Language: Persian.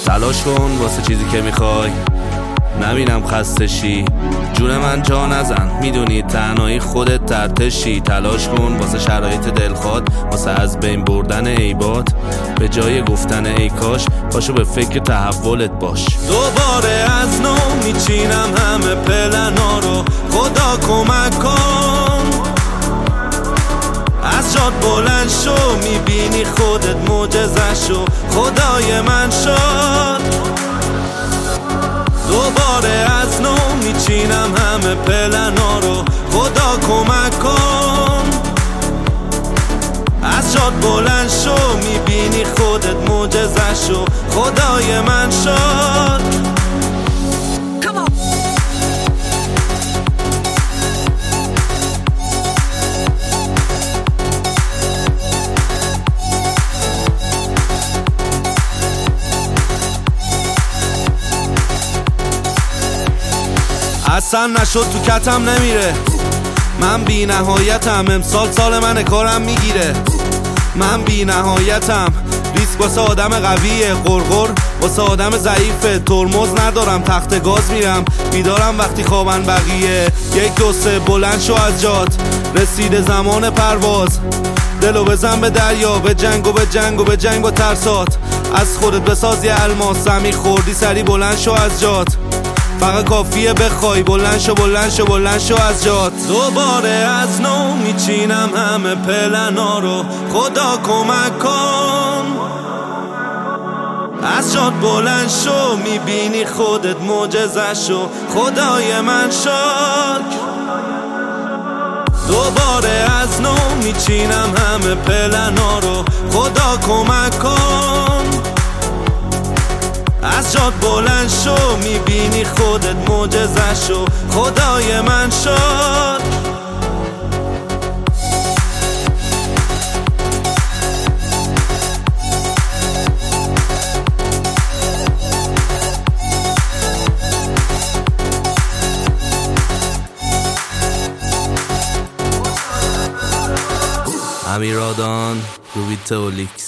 تلاش کن واسه چیزی که میخوای، نبینم خسته شی. جون من جا نزن، میدونی تنهایی خودت ترتشی. تلاش کن واسه شرایط دلخواد، واسه از بین بردن عیبات. به جای گفتن ای کاش، پاشو به فکر تحولت باش. دوباره از نو میچینم همه پلنا رو، خدا کمک کن. از جات بلند شو، میبینی خودت معجزه شو. خدای من شد. دوباره از نو میچینم همه پلنا رو، خدا کمک کن. از جات بلند شو، میبینی خودت معجزه شو. خدای من شد. اصلا نشد تو کتم نمیره، من بی نهایتم. امسال سال من کارم میگیره، من بی نهایتم. ریسک واسه آدم قویه، غرغر واسه آدم ضعیفه. ترمز ندارم تخت گاز میرم، بیدارم وقتی خوابن بقیه. 1 2 3 بلند شو از جات، رسیده زمان پرواز. دلو بزن به دریا، به جنگ و به جنگ و به جنگ با ترسات. از خودت بساز یه الماس، زمین خوردی سری بلند شو از جات. فقط کافیه بخوای، بلند شو بلند شو بلند شو از جات. دوباره از نو میچینم همه پلنا رو، خدا کمک کن. از جات بلند شو، میبینی خودت معجزه شو. خدای من شکر. دوباره از نو میچینم همه پلنا رو، خدا کمک کن. از جات بلند شو، میبینی خودت معجزه شو. خدای من شد. امیرادان روبیتولیکس.